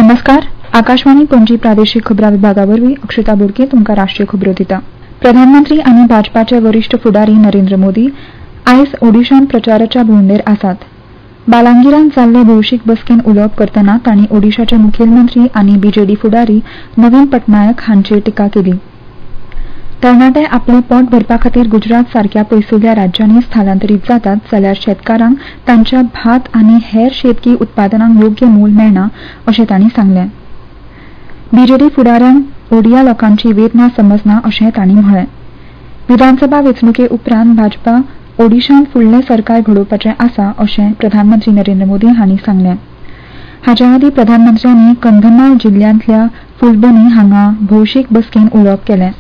नमस्कार. आकाशवाणी पणजी प्रादेशीक खबरां विभागावरवीं अक्षता बोरके तुमकां राष्ट्रीय खबरो दिता. प्रधानमंत्री आनी भाजपाचे वरिष्ठ फुडारी नरेंद्र मोदी आयज ओडिशांत प्रचाराच्या भोंवडेर आसात. बालांगिरांत जाल्ले भौशीक बसकेंत उलोवप करतना तांणी ओडिशाचे मुखेलमंत्री आनी बीजेडी फुडारी नवीन पटनायक हांचेर टिका केली. तरणाटे आपलें पोट भरपा खातीर गुजरात सारक्या पयसुल्ल्या राज्यांनी स्थलांतरीत जातात जाल्यार शेतकारांक तांच्या भात आनी हेर शेतकी उत्पादनांक योग्य मोल मेळना अशें तांणी सांगलें. बीजेडी फुडाऱ्यांक ओडिया लोकांची वेदना समजना अशें तांणी म्हळें. विधानसभा वेंचणुके उपरांत भाजपा ओडिशांत फुडलें सरकार घडोवपाचें आसा अशें प्रधानमंत्री नरेंद्र मोदी हांणी सांगलें. हाचे आदीं प्रधानमंत्र्यांनी कंधमाल जिल्ल्यांतल्या फुलबनी हांगा भौशीक बसकेंत उलोवप केलें.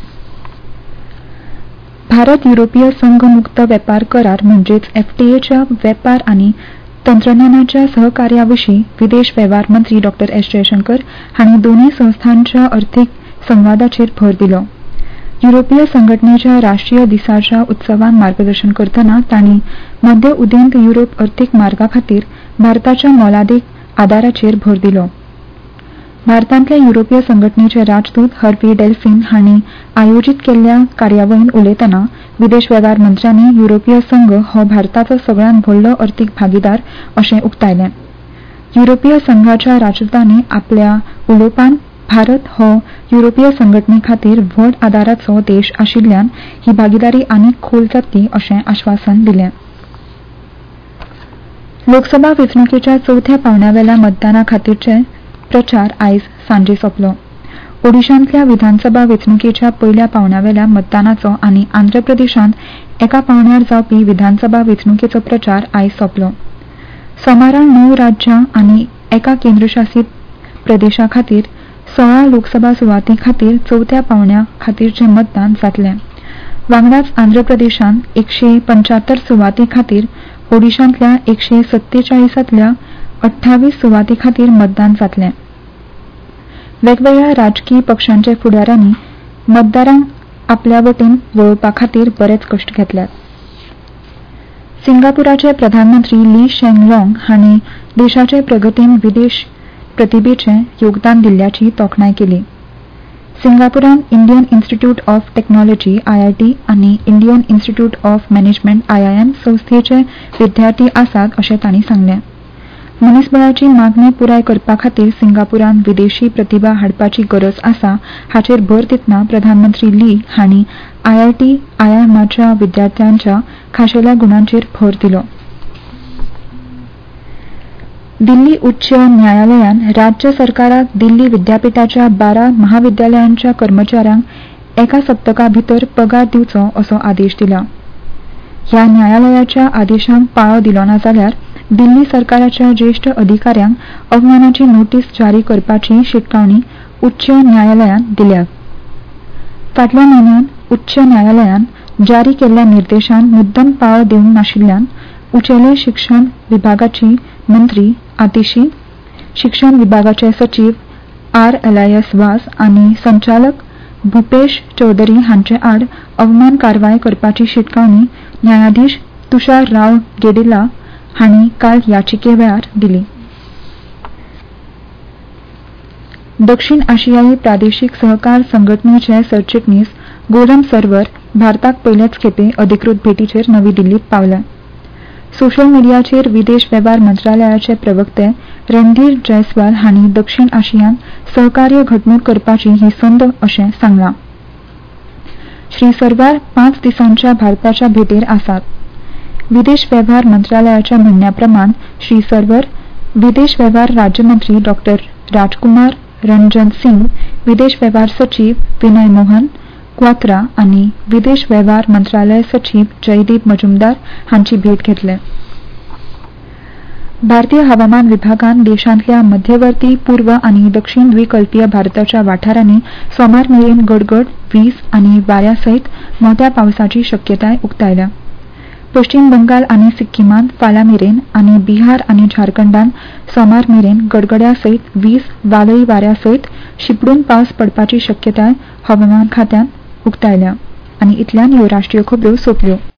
भारत युरोपीय संघ मुक्त वेपार करार म्हणजेच एफटीएच्या वेपार आनी तंत्रज्ञानाच्या सहकार्याविशीं विदेश वेव्हार मंत्री डॉ एस जयशंकर हांणी दोनूय संस्थांच्या अर्थीक संवादाचेर भर दिलो. युरोपीय संघटनेच्या राष्ट्रीय दिसाच्या उत्सवांत मार्गदर्शन करतना तांणी मध्य उदेंत युरोप अर्थीक मार्गा खातीर भारताच्या मोलादीक आदाराचेर भर दिलो. भारतांतले युरोपीय संघटनेचे राजदूत हर्वी डेल्फिन हांणी आयोजीत केल्ल्या कार्यावळींत उलयतना विदेश वेव्हार मंत्र्यांनी युरोपीय संघ हो भारताचो सगळ्यांत व्हडलो अर्थीक भागीदार अशें उक्तायलें. युरोपीय संघाच्या राजदूतांनी आपल्या उलोवपांत भारत हो युरोपीय संघटने खातीर व्हड आदाराचो देश आशिल्ल्यान ही भागीदारी आनीक खोल जातली अशें आश्वासन दिलें. लोकसभा वेंचणुकेच्या चवथ्या पांवड्यावेल्या मतदाना खातीरचे प्रचार आयज सांजे सोंपलो. ओडिशांतल्या विधानसभा वेंचणुकेच्या पयल्या पांवड्यावेल्या मतदानाचो आनी आंध्र प्रदेशांत एका पांवड्यार जावपी विधानसभा वेंचणुकेचो प्रचार आयज सोंपलो. सोमारा 9 राज्यां आनी एका केंद्रशासीत प्रदेशा खातीर 16 लोकसभा सुवाती खातीर चवथ्या पांवड्या खातीरचें मतदान जातलें. वांगडाच आंध्र प्रदेशांत 175 सुवाती खातीर, ओडिशांतल्या 147 28 सुवाती खातीर मतदान जातलें. वेगवेगळ्या राजकी पक्षांच्या फुडाऱ्यांनी मतदारांक आपल्या वटेन वळोवपा खातीर बरेच कश्ट घेतल्यात. सिंगापुराचे प्रधानमंत्री ली शेंग लॉंग हांणी देशाचे प्रगतीन विदेश प्रतिभेचें योगदान दिल्ल्याची तोखणाय केली. सिंगापुरांत Indian Institute of Technology IIT आनी Indian Institute of Management IIM संस्थेचे विद्यार्थी आसात अशें तांणी सांगलें. मनीसबळाची मागणी पुराय करपा खातीर सिंगापुरांत विदेशी प्रतिभा हाडपाची गरज आसा हाचेर भर दितना प्रधानमंत्री ली हांणी IIT IIMच्या विद्यार्थ्यांच्या खाशेल्या गुणांचेर भर दिलो. दिल्ली उच्च न्यायालयान राज्य सरकाराक दिल्ली विद्यापीठाच्या 12 महाविद्यालयांच्या कर्मचाऱ्यांक एका सप्तका भितर पगार दिवचो असो आदेश दिला. ह्या न्यायालयाच्या आदेशांक पाळो दिलो ना जाल्यार दिल्ली सरकाराच्या ज्येष्ठ अधिकाऱ्यांक अवमानाची नोटीस जारी करपाची शिटकावणी उच्च न्यायालयान दिल्या. फाटल्या म्हयन्यांत उच्च न्यायालयान जारी केल्ल्या निर्देशांक मुद्दम पाळो दिवंक नाशिल्ल्यान उचेले शिक्षण विभागाची मंत्री आतिशी, शिक्षण विभागाचे सचिव R. Elias Vaz आनी संचालक भूपेश चौधरी हांचे आड अवमान कारवाय करपाची शिटकावणी न्यायाधीश तुषार राव गेडिला हांणी काल याचिके वेळार दिली. दक्षिण आशियाई प्रादेशीक सहकार संघटनेचे सरचिटणीस गोलम सर्वर भारताक पयलेच खेपे अधिकृत भेटीचेर नवी दिल्लीत पावले. सोशल मिडियाचेर विदेश वेव्हार मंत्रालयाचे प्रवक्ते रणधीर जयस्वाल हांणी दक्षिण आशियांत सहकार्य घटमूट करपाची ही संद अशें सांगलां. श्री सर्वर 5 दिसांच्या भारताच्या भेटेर आसात. विदेश वेव्हार मंत्रालयाच्या म्हणण्याप्रमाण श्री सर्वर विदेश वेव्हार राज्यमंत्री डॉ राजकुमार रंजन सिंग, विदेश वेव्हार सचिव विनय मोहन क्वात्रा आनी विदेश वेव्हार मंत्रालय सचिव जयदीप मजुमदार हांची भेट घेतले. भारतीय हवामान विभागान देशांतल्या मध्यवर्ती पूर्व आनी दक्षिण द्विकल्पीय भारताच्या वाठारांनी सोमार मेरेन गडगड, वीज आनी वाऱ्या सयत मोठ्या पावसाची शक्यताय उक्तायल्या. पश्चिम बंगाल आनी सिक्कीमांत फाल्यां मेरेन आनी बिहार आनी झारखंडांत सोमार मेरेन गडगड्या सयत वीज, वादळी वाऱ्या सयत शिपडून पावस पडपाची शक्यताय हवामान खात्यान उक्तायल्या. आनी इतल्यान ह्यो राष्ट्रीय खबरो सोंपल्यो.